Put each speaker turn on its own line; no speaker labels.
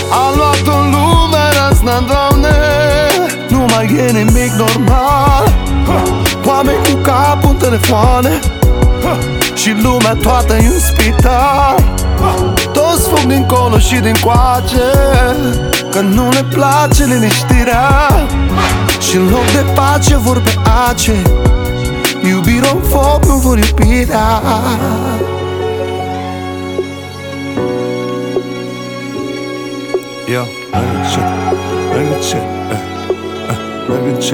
A luat-o lumea asta, Doamne, nu mai e nimic normal. Oameni cu capul în telefoane și lumea toată e în spital. Toți fug dincolo și dincoace, că nu le place liniștirea. Și în loc de pace vor pe ace, iubirea în foc, nu vor iubirea. Yo, merg încet, merg încet, merg încet.